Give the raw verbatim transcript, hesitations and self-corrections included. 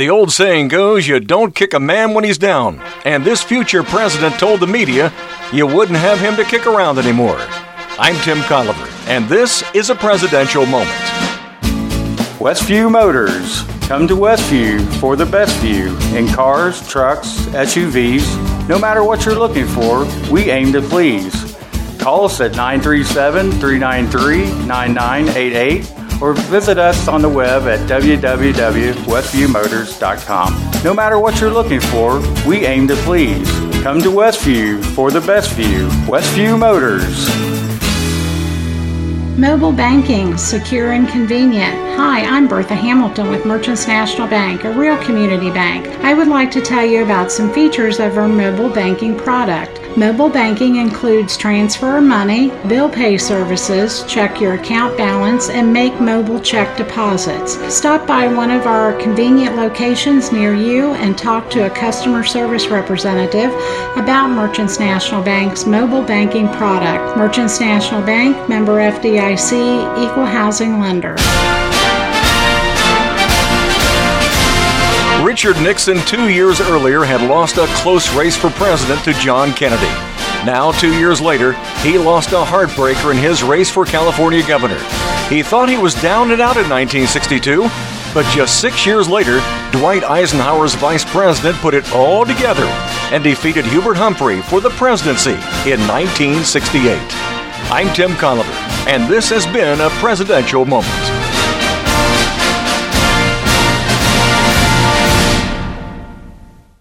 The old saying goes, you don't kick a man when he's down. And this future president told the media you wouldn't have him to kick around anymore. I'm Tim Colliver, and this is a presidential moment. Westview Motors. Come to Westview for the best view in cars, trucks, S U Vs. No matter what you're looking for, we aim to please. Call us at nine three seven, three nine three, nine nine eight eight or visit us on the web at w w w dot westview motors dot com. No matter what you're looking for, we aim to please. Come to Westview for the best view. Westview Motors. Mobile banking, secure and convenient. Hi, I'm Bertha Hamilton with Merchants National Bank, a real community bank. I would like to tell you about some features of our mobile banking product. Mobile banking includes transfer of money, bill pay services, check your account balance, and make mobile check deposits. Stop by one of our convenient locations near you and talk to a customer service representative about Merchants National Bank's mobile banking product. Merchants National Bank, member F D I C, equal housing lender. Richard Nixon, two years earlier, had lost a close race for president to John Kennedy. Now, two years later, he lost a heartbreaker in his race for California governor. He thought he was down and out in nineteen sixty-two, but just six years later, Dwight Eisenhower's vice president put it all together and defeated Hubert Humphrey for the presidency in nineteen sixty-eight. I'm Tim Colliver, and this has been a presidential moment.